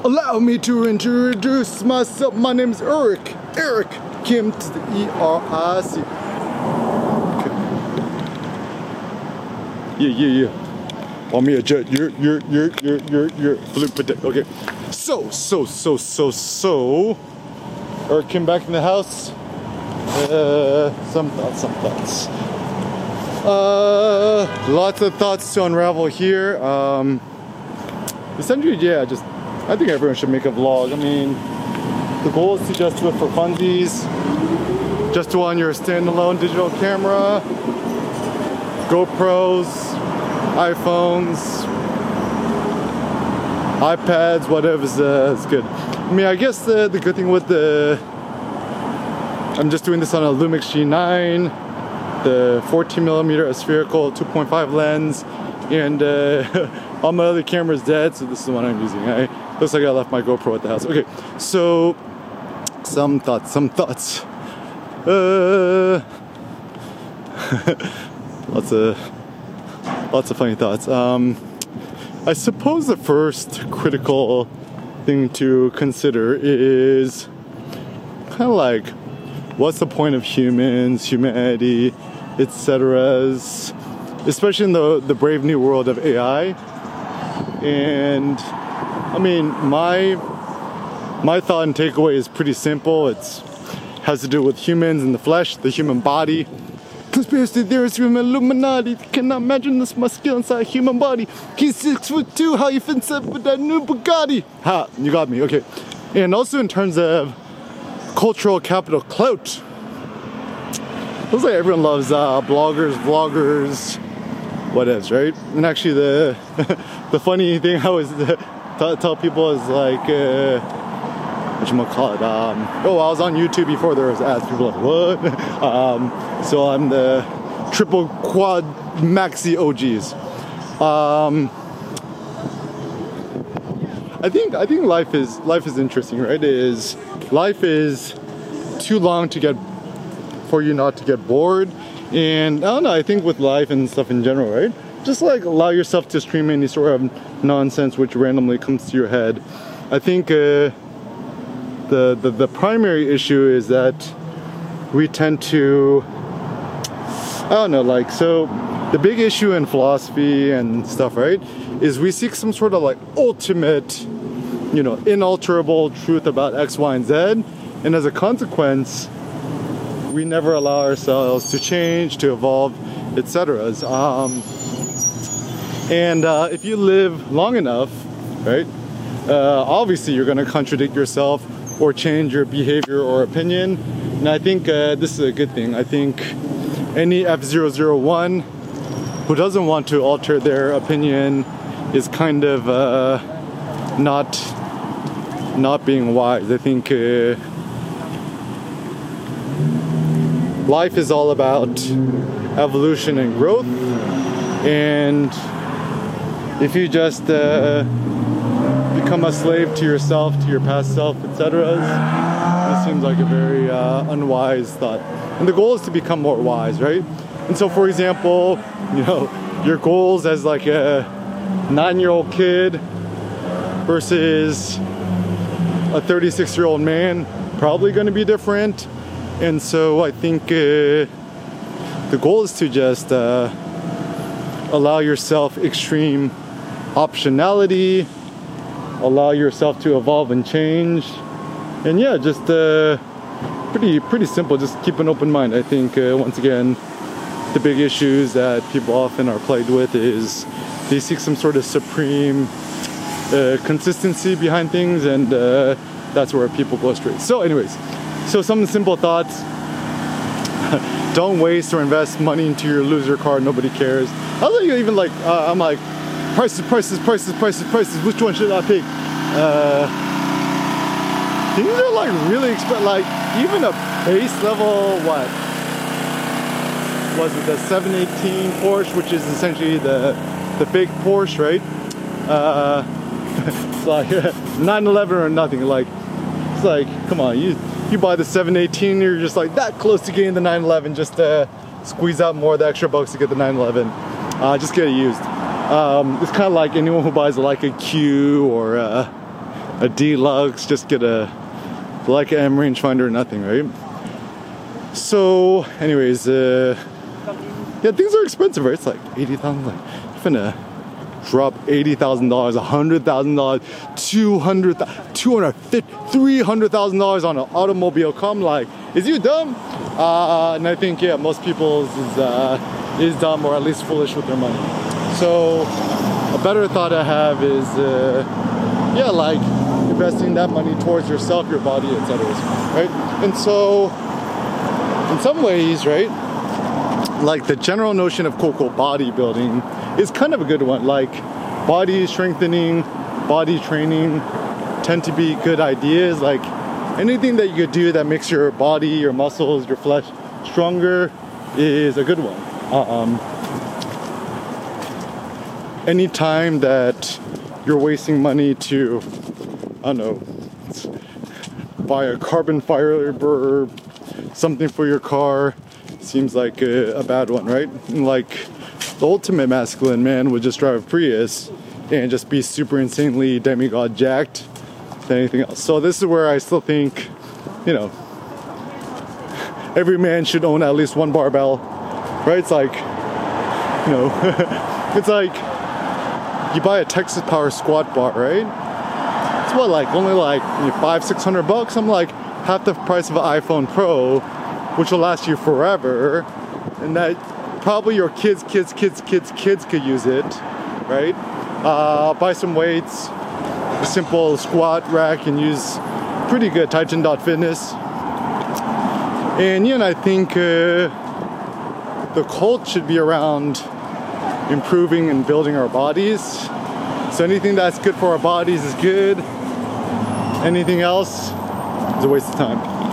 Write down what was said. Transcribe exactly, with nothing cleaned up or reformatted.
Allow me to introduce myself. My name is Eric. Eric Kim to the E R I C. Okay. Yeah, yeah, yeah. Want me a jet? You're, you're, you're, you're, you're, you're. Okay. So, so, so, so, so. Eric Kim back in the house. Uh, some thoughts, some thoughts. Uh, lots of thoughts to unravel here. Um, essentially, yeah, just I think everyone should make a vlog. I mean, the goal is to just do it for funsies, just do on your standalone digital camera, GoPros, iPhones, iPads, whatever's uh, is good. I mean, I guess the the good thing with the I'm just doing this on a Lumix G nine, the fourteen millimeter spherical two point five lens, and uh, all my other camera's dead, so this is the one I'm using. I looks like I left my GoPro at the house. Okay, so some thoughts, some thoughts. Uh, lots of lots of funny thoughts. Um, I suppose the first critical thing to consider is kind of like, what's the point of humans, humanity, et cetera, especially in the the brave new world of A I. And I mean, my my thought and takeaway is pretty simple. It's has to do with humans and the flesh, the human body. Conspiracy theorists from Illuminati cannot imagine this muscle inside a human body. He's six foot two. How you fit up with that new Bugatti? Ha! You got me. Okay. And also in terms of cultural capital clout. Looks like everyone loves uh, bloggers, vloggers, whatevs, right? And actually, the the funny thing I always t- tell people is like, uh, what you call it? Um, oh, I was on YouTube before there was ads. People are like, what? um, so I'm the triple quad maxi O Gs. Um, I think I think life is life is interesting, right? It is life is too long to get for you not to get bored, and I don't know. I think with life and stuff in general, right? Just like allow yourself to stream any sort of nonsense which randomly comes to your head. I think uh, the, the the primary issue is that we tend to I don't know, like so. The big issue in philosophy and stuff, right, is we seek some sort of like ultimate, you know, inalterable truth about X, Y, and Z, and as a consequence, we never allow ourselves to change, to evolve, et cetera. Um, and uh, if you live long enough, right, uh, obviously you're going to contradict yourself or change your behavior or opinion. And I think uh, this is a good thing. I think any F zero zero one who doesn't want to alter their opinion is kind of uh, not not being wise. I think uh, life is all about evolution and growth, and if you just uh, become a slave to yourself, to your past self, et cetera, this seems like a very uh, unwise thought. And the goal is to become more wise, right? And so, for example, you know, your goals as like a nine-year-old kid versus a thirty-six-year-old man, probably going to be different. And so I think uh, the goal is to just uh, allow yourself extreme optionality, allow yourself to evolve and change, and yeah, just uh, pretty pretty simple. Just keep an open mind. I think uh, once again, the big issues that people often are plagued with is they seek some sort of supreme uh, consistency behind things, and uh, that's where people go astray. So anyways, so some simple thoughts. Don't waste or invest money into your loser card. Nobody cares. I was like, even like, uh, I'm like, prices, prices, prices, prices, prices. Which one should I pick? Uh, things are like really expensive. Like even a base level, what? Was it the seven eighteen Porsche, which is essentially the the fake Porsche, right? Uh, it's like nine eleven or nothing. Like it's like, come on, you you buy the seven eighteen, you're just like that close to getting the nine eleven, just to squeeze out more of the extra bucks to get the nine eleven. Uh, just get it used. Um, it's kind of like anyone who buys like a Q or uh, a deluxe, just get a Leica M rangefinder, nothing, right? So, anyways, uh, yeah, things are expensive, right? It's like eighty thousand dollars. Like, you're finna drop eighty thousand dollars, one hundred thousand dollars, two hundred thousand dollars, two hundred fifty thousand dollars, three hundred thousand dollars on an automobile. Come, like, is you dumb? Uh, and I think, yeah, most people is, uh, is dumb or at least foolish with their money. So, a better thought I have is, uh, yeah, like, investing that money towards yourself, your body, et cetera. Right? And so, in some ways, right, like the general notion of quote unquote bodybuilding is kind of a good one. Like body strengthening, body training tend to be good ideas. Like anything that you could do that makes your body, your muscles, your flesh stronger is a good one. Um, anytime that you're wasting money to, I don't know, buy a carbon fiber, something for your car, seems like a, a bad one, right? Like the ultimate masculine man would just drive a Prius and just be super insanely demigod jacked than anything else. So this is where I still think, you know, every man should own at least one barbell, right? It's like, you know, it's like you buy a Texas Power squat bar, right? It's what, like only like you know, five, six hundred bucks. I'm like half the price of an iPhone Pro, which will last you forever, and that probably your kids, kids, kids, kids, kids could use it, right? Uh, buy some weights, a simple squat rack, and use pretty good Titan dot fitness. And yeah, and I think uh, the cult should be around improving and building our bodies. So anything that's good for our bodies is good. Anything else is a waste of time.